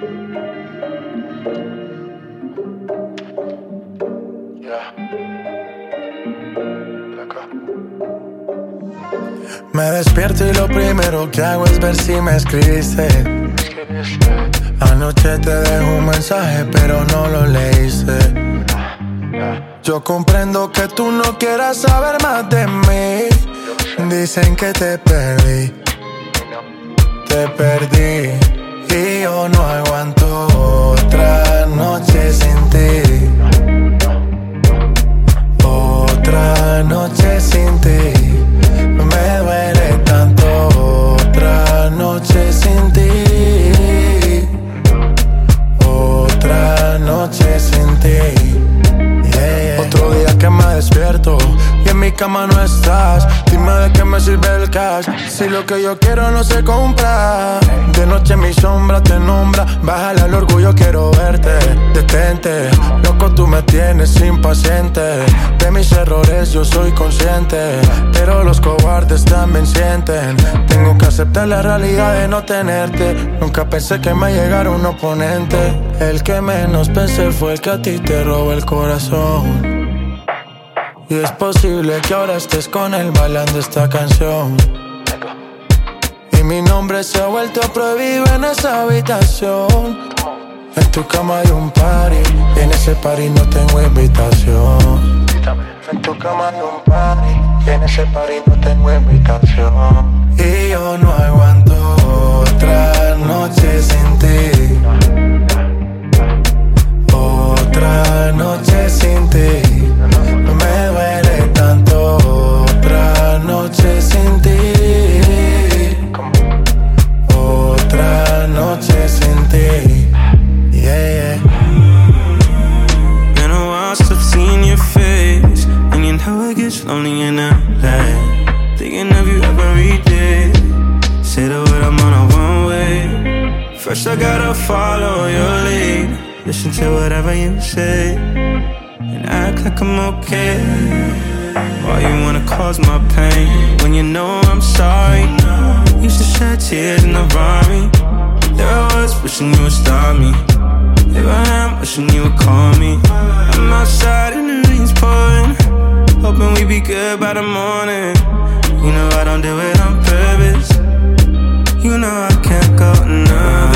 Me despierto y lo primero que hago es ver si me escribiste. Anoche te dejo un mensaje pero no lo leíste. Yo comprendo que tú no quieras saber más de mí. Dicen que te perdí y yo no aguanto otra noche sin ti. Otra noche sin ti. Me duele tanto otra noche sin ti. Otra noche sin ti. Otro día que me despierto y en mi cama no estás. Dime de qué me sirve el cash si lo que yo quiero no se compra. De noche mi sombra te nombra. Bájale al orgullo, quiero verte. Detente, loco, tú me tienes impaciente. De mis errores yo soy consciente, pero los cobardes también sienten. Tengo que aceptar la realidad de no tenerte. Nunca pensé que me llegara un oponente. El que menos pensé fue el que a ti te robó el corazón. Y es posible que ahora estés con él bailando esta canción. Y mi nombre se ha vuelto prohibido en esa habitación. En tu cama hay un party y en ese party no tengo invitación. En tu cama hay un party y en ese party no tengo invitación. Y yo no aguanto otra noche sin ti. Otra noche sin ti. Me duele tanto otra noche sin ti. Otra noche sin ti. Yeah, yeah. Been a while since I've seen your face, and you know it gets lonely in LA. Thinking of you every day. Say the word, I'm on a one way. First I gotta follow your lead. Listen to whatever you say and act like I'm okay. Why you wanna cause my pain when you know I'm sorry? Used to shed tears in the Rari. There I was wishing you would stop me. Here I am wishing you would call me. I'm outside and the rain's pouring, hoping we be good by the morning. You know I don't do it on purpose. You know I can't go another